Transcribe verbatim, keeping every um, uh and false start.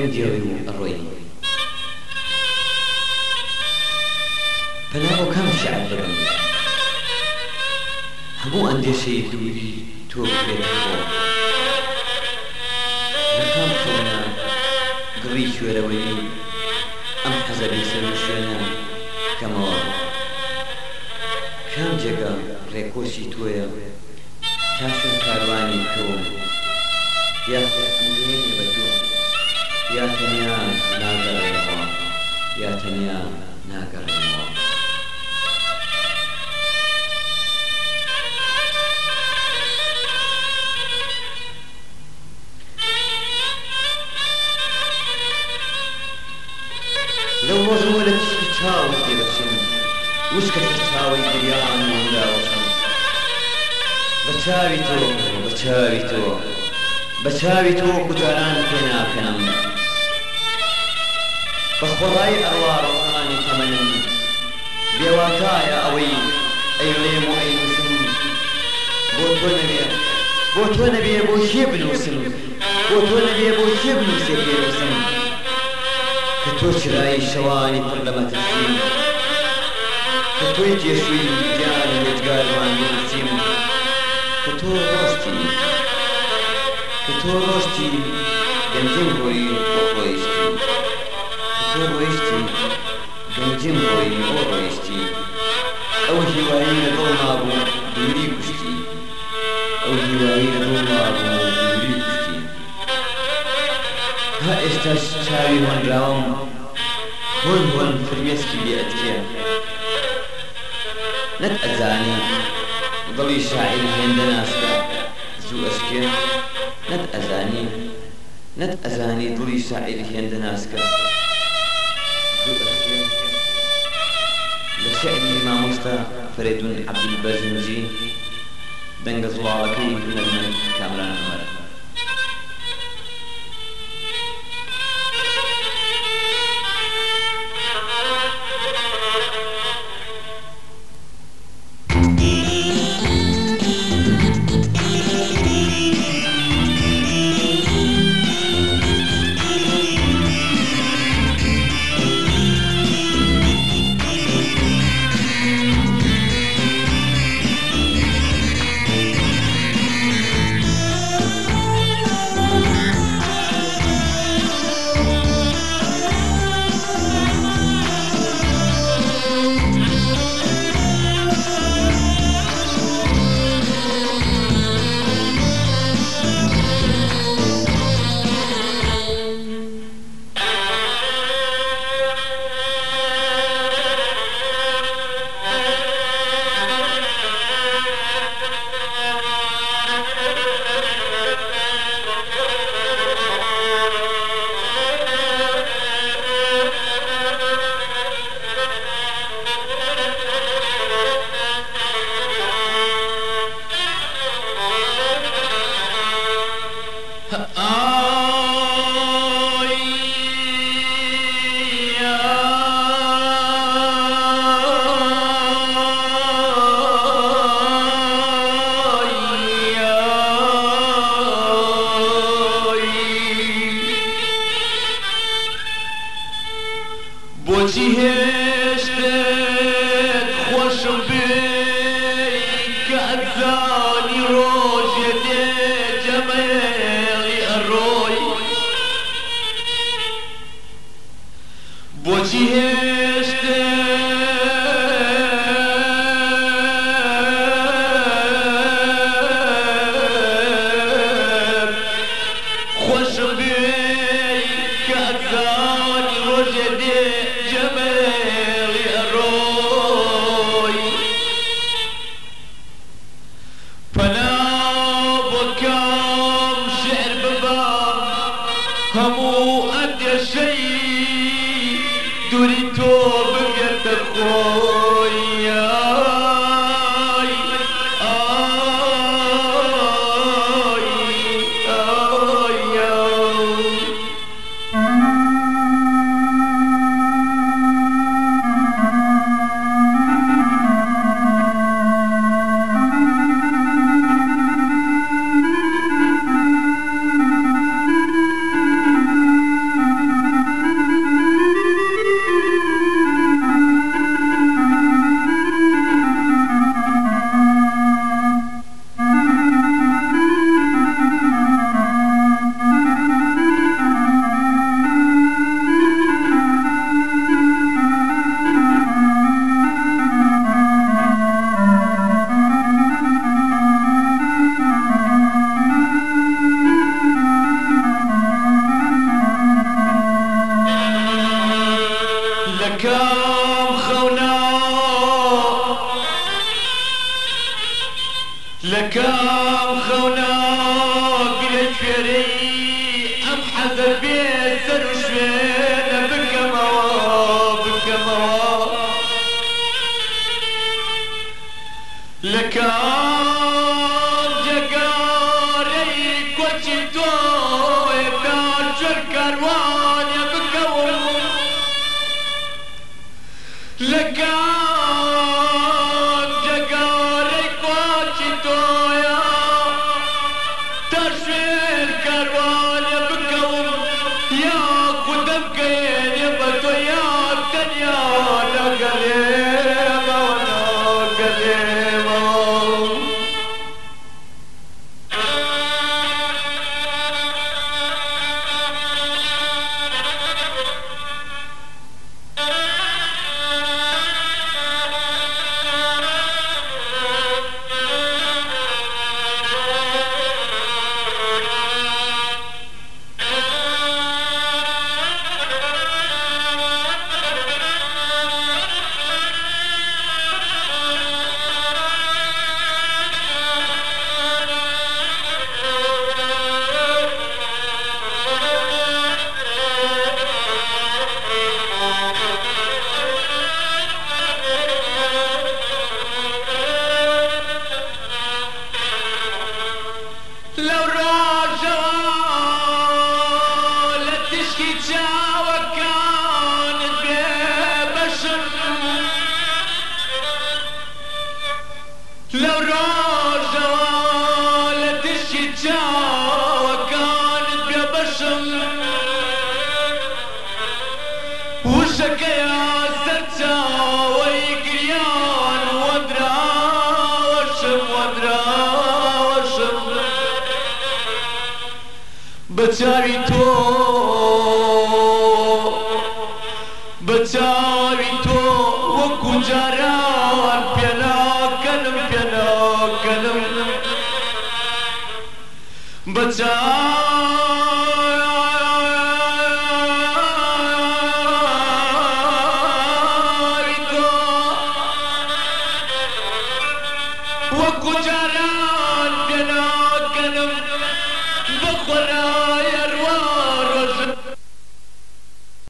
دێڵی و ئەڕۆی پەناو کەم شعر ببم هەموو ئەندێشەی دووری تۆ بێتەوە لەکام کۆنا گڕی کوێرەوەی ئەم حەزەبی سەر و شوێنە کەمەوە کام جێگە ڕێکۆشی تۆیە تاشم کاروانی تۆ یا ئەمگەێنێ بە تۆ یا تەنیا ناگەڕێنەوە یا تەنیا ناگەڕێنەوە لەو ڕۆژەوە لە تشتی چاوت دێبەچم وشکە چاوی دریان وەنداوەچم بە چاوی تۆ بە چاوی تۆ بە چاوی تۆ کوتاران پێ ناکەم بە خۆڕای ئەڕواڕەوانی تەمەنم بێواتایە ئەوەی ئەیڵێم و ئەینووسم بۆ تۆ نەبێ بۆ تۆ نەبێ بۆ کێ بنووسم بۆ تۆ نەبێ بۆ کێ بنووسێ پێنووسم کە تۆ چرای شەوانی پڕ لە مەترسیم کە تۆی کێشووی گیانی لێجگارمان نووسیم کە تۆ ڕۆشتی کە تۆ ڕۆشتی گەنجیم بۆی بۆ ڕۆیشتی کە تۆ ڕۆیشتی گەنجیم بۆی بۆ ڕۆیشتی ئەو هیوایی لەگەڵ مابوو دووری کوشتی ئەو هیوایی لەگەڵ مابوو دووری کوشتی ها ئێستاش چاوی هۆنراوم هۆن هۆن فرمێسکی بێئەتکێ نەت ئەزانی دڵی شاعیر هێندە ناسکە زوو ئەشکێ نەت ئەزانی نەت ئەزانی دڵی شاعیر هێندە ناسکە زوو ئەشکێ لە شعری مامۆستا فەرێدون عەبدولبەرزنجی دەنگە زوڵاڵەکەی هونەرمەند کامران عومەرە لكام خونا لكام خونا قلت فيري ام حذر بيسر وشوينا بكموا بكموا لكام جقاري كوتشي توي كارجر كاروان يا بكموا لكام جقاري كوتشي تويا تشوير كاروان يا بكموا يا قدم كين يا بتو يا تنيا نقريبا ونقريبا لو راجع لا تشكي جاوة كانت ببشر لو راجع لا تشكي جاوة كانت ببشر وشك يا سرتا ويقريان ودرا وشم ودرا بچاری تو بچاری تو وکو جاران پینا کنم پینا کنم بچاری